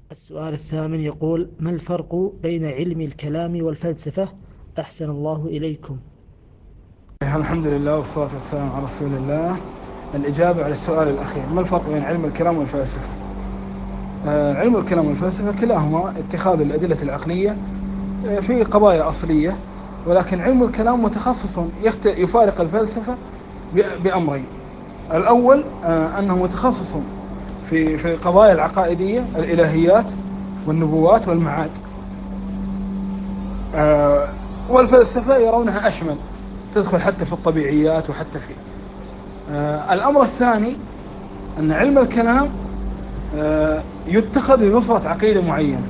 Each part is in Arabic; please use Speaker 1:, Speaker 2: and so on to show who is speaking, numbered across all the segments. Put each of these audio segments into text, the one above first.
Speaker 1: السؤال الثامن يقول: ما الفرق بين علم الكلام والفلسفة؟ أحسن الله إليكم.
Speaker 2: الحمد لله والصلاة والسلام على رسول الله. الإجابة على السؤال الأخير: ما الفرق بين علم الكلام والفلسفة؟ علم الكلام والفلسفة كلاهما اتخاذ الأدلة العقلية في قضايا أصلية، ولكن علم الكلام متخصص يفارق الفلسفة بأمرين. الأول أنه متخصص في القضايا العقائدية، الإلهيات والنبوات والمعاد، والفلسفة يرونها أشمل، تدخل حتى في الطبيعيات وحتى في الأمر الثاني أن علم الكلام يتخذ لنصرة عقيدة معينة،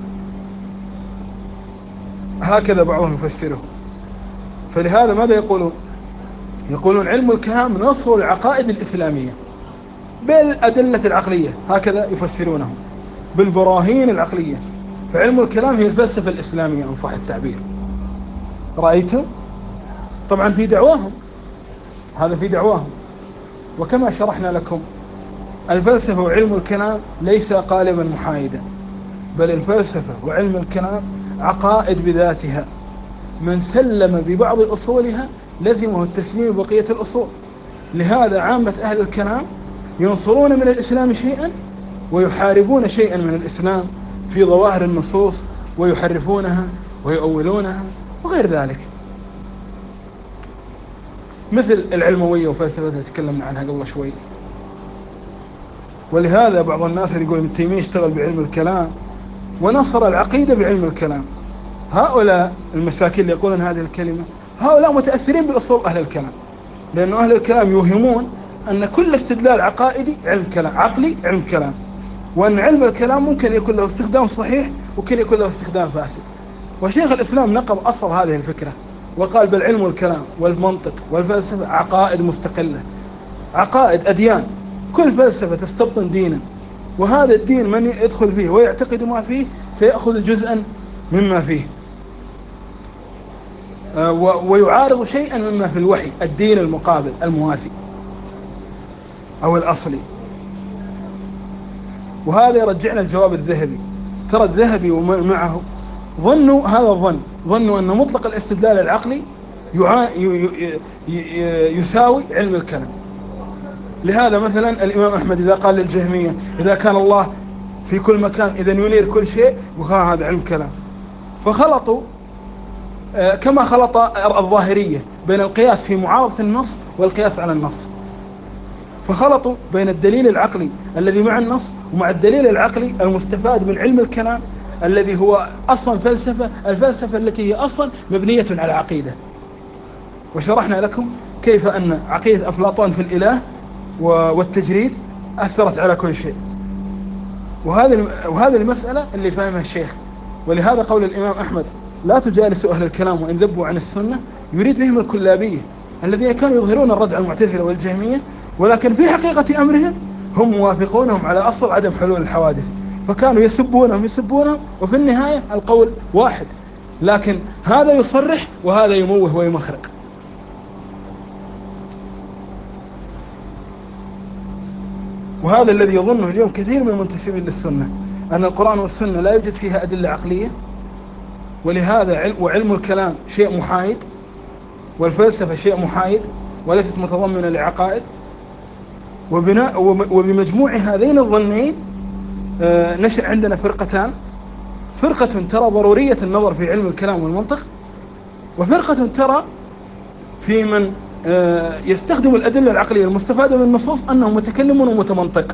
Speaker 2: هكذا بعضهم يفسره. فلهذا ماذا يقولون؟ يقولون علم الكلام نصر العقائد الإسلامية بالأدلة العقلية، هكذا يفسرونه، بالبراهين العقلية. فعلم الكلام هي الفلسفة الإسلامية إن صح التعبير. رأيتم؟ طبعا في دعواهم، هذا في دعواهم. وكما شرحنا لكم، الفلسفة وعلم الكلام ليس قالبا محايدا، بل الفلسفة وعلم الكلام عقائد بذاتها، من سلم ببعض أصولها لزمه التسليم ببقية الأصول. لهذا عامة أهل الكلام ينصرون من الإسلام شيئا ويحاربون شيئا من الإسلام في ظواهر النصوص، ويحرفونها ويؤولونها وغير ذلك، مثل العلموية وفلسفتها تكلمنا عنها قبل شوي. ولهذا بعض الناس يقول ابن تيمية اشتغل بعلم الكلام ونصر العقيدة بعلم الكلام. هؤلاء المساكين اللي يقولون هذه الكلمة هؤلاء متأثرين بأصول أهل الكلام، لأن أهل الكلام يوهمون أن كل استدلال عقائدي علم كلام، عقلي علم كلام، وأن علم الكلام ممكن يكون له استخدام صحيح وممكن يكون له استخدام فاسد. وشيخ الإسلام نقض أصل هذه الفكرة وقال: بل علم الكلام والمنطق والفلسفة عقائد مستقلة، عقائد أديان، كل فلسفة تستبطن دينا، وهذا الدين من يدخل فيه ويعتقد ما فيه سيأخذ جزءا مما فيه، ويعارض شيئا مما في الوحي، الدين المقابل المواسي أو الأصلي. وهذا يرجعنا الجواب الذهبي. ترى الذهبي ومعه ظنوا هذا الظن، ظنوا أن مطلق الاستدلال العقلي يساوي علم الكلام. لهذا مثلا الإمام أحمد إذا قال للجهمية: إذا كان الله في كل مكان إذا ينير كل شيء، وكان هذا علم كلام. فخلطوا كما خلط الظاهرية بين القياس في معارضة النص والقياس على النص، فخلطوا بين الدليل العقلي الذي مع النص ومع الدليل العقلي المستفاد من علم الكلام الذي هو أصلا فلسفة، الفلسفة التي هي أصلا مبنية على عقيدة. وشرحنا لكم كيف أن عقيدة أفلاطون في الإله والتجريد أثرت على كل شيء، وهذه المسألة اللي فهمها الشيخ. ولهذا قول الإمام أحمد: لا تجالسوا أهل الكلام وإن ذبوا عن السنة، يريد بهم الكلابية الذين كانوا يظهرون الرد على المعتزلة والجهمية، ولكن في حقيقة أمرهم هم موافقونهم على أصل عدم حلول الحوادث، فكانوا يسبونهم وفي النهاية القول واحد، لكن هذا يصرح وهذا يموه ويمخرق. وهذا الذي يظنه اليوم كثير من المنتسبين للسنة، أن القرآن والسنة لا يوجد فيها أدلة عقلية، ولهذا وعلم الكلام شيء محايد، والفلسفة شيء محايد وليست متضمنة لعقائد. وبمجموع هذين الظنين نشأ عندنا فرقتان: فرقة ترى ضرورية النظر في علم الكلام والمنطق، وفرقة ترى في من يستخدم الأدلة العقلية المستفادة من النصوص أنه متكلم ومتمنطق.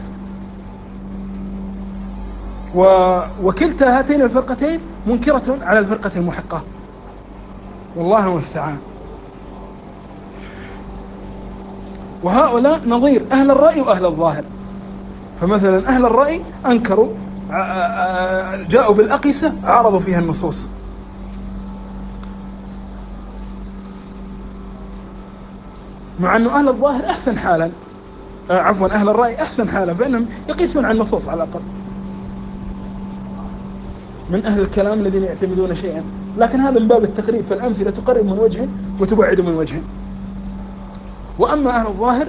Speaker 2: وكلتا هاتين الفرقتين منكرة على الفرقة المحقة، والله المستعان. وهؤلاء نظير أهل الرأي وأهل الظاهر. فمثلا أهل الرأي أنكروا، جاءوا بالأقيسة عارضوا فيها النصوص، مع أنه أهل الظاهر أحسن حالا، أهل الرأي أحسن حالا، فإنهم يقيسون على النصوص على الأقل من أهل الكلام الذين يعتمدون شيئا، لكن هذا من باب التقريب، فالأمثلة تقرب من وجه وتبعد من وجه. وأما أهل الظاهر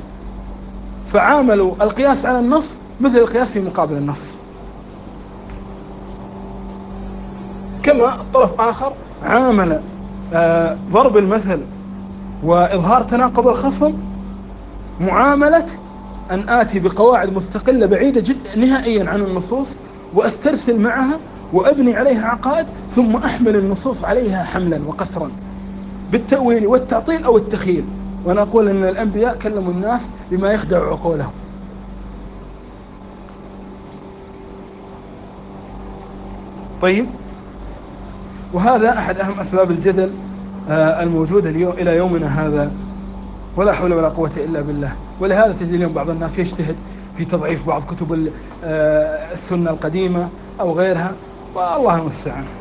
Speaker 2: فعاملوا القياس على النص مثل القياس في مقابل النص، كما طرف آخر عامل ضرب المثل وإظهار تناقض الخصم معاملة أن آتي بقواعد مستقلة بعيدة جدا نهائيا عن النصوص وأسترسل معها وأبني عليها عقائد ثم أحمل النصوص عليها حملا وقسرا بالتأويل والتعطيل أو التخيل. وأنا أقول أن الأنبياء كلموا الناس بما يخدع عقولهم. طيب، وهذا أحد أهم أسباب الجدل الموجودة اليوم إلى يومنا هذا، ولا حول ولا قوة إلا بالله. ولهذا تجد اليوم بعض الناس يجتهد في تضعيف بعض كتب السنة القديمة أو غيرها، والله المستعان.